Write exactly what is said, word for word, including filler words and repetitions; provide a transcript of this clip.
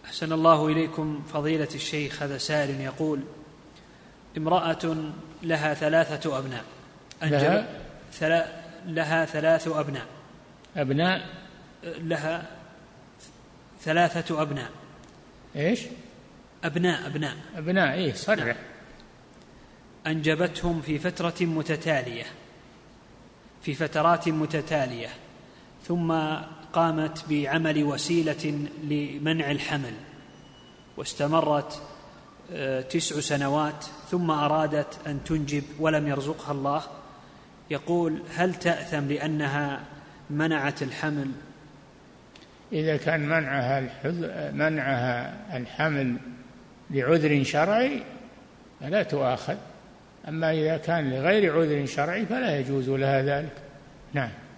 أحسن الله إليكم فضيلة الشيخ. هذا سائل يقول: امرأة لها ثلاثة أبناء لها, ثلا... لها ثلاث أبناء أبناء لها ثلاثة أبناء إيش أبناء أبناء أبناء إيه صرح. نعم. أنجبتهم في فترة متتالية في فترات متتالية ثم قامت بعمل وسيلة لمنع الحمل واستمرت تسع سنوات ثم أرادت أن تنجب ولم يرزقها الله. يقول: هل تأثم لأنها منعت الحمل؟ إذا كان منعها منعها الحمل لعذر شرعي فلا تؤاخذ، أما إذا كان لغير عذر شرعي فلا يجوز لها ذلك. نعم.